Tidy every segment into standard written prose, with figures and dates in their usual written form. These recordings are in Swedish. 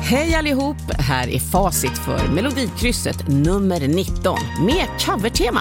Hej allihop, här är facit för Melodikrysset nummer 19 med covertema.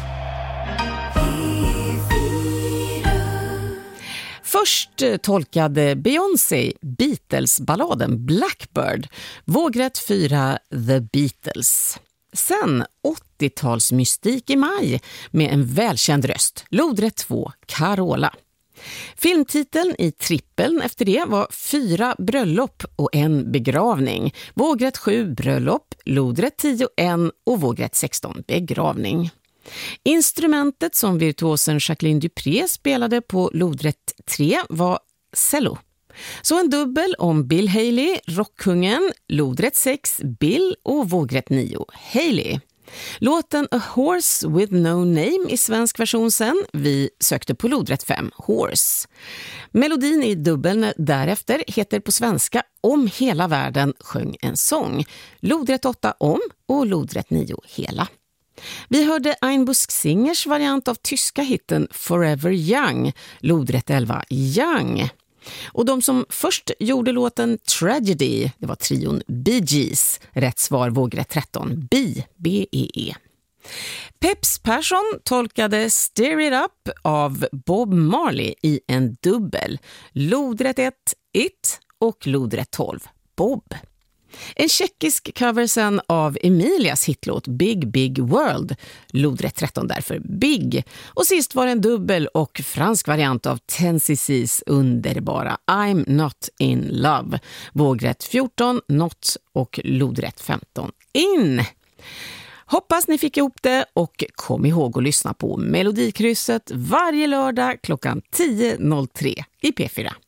Först tolkade Beyoncé Beatles-balladen Blackbird, vågrätt 4 The Beatles. Sen 80-talsmystik i maj med en välkänd röst, lodrätt 2 Carola. Filmtiteln i trippeln efter det var 4 bröllop och en begravning. Vågrätt 7 bröllop, lodrätt 10 en och vågrätt 16 begravning. Instrumentet som virtuosen Jacqueline Dupré spelade på lodrätt 3 var cello. Så en dubbel om Bill Haley, rockkungen, lodrätt 6 Bill och vågrätt 9 Haley. Låten A Horse with No Name i svensk version sen. Vi sökte på lodrätt 5 Horse. Melodin i dubbeln därefter heter på svenska Om hela världen sjöng en sång. Lodrätt 8 Om och lodrätt 9 Hela. Vi hörde Einbusk Singers variant av tyska hitten Forever Young, lodrätt 11 Young. Och de som först gjorde låten Tragedy, det var trion Bee Gees, rätt svar vågrätt 13 B-E-E. Peps Persson tolkade Stir It Up av Bob Marley i en dubbel, lodrätt 1 It och lodrätt 12 Bob. En tjeckisk cover sen av Emilias hitlåt Big Big World, lodrätt 13 därför Big. Och sist var en dubbel och fransk variant av 10cc's underbara I'm Not In Love, vågrätt 14 Not och lodrätt 15 In. Hoppas ni fick ihop det och kom ihåg att lyssna på Melodikrysset varje lördag klockan 10.03 i P4.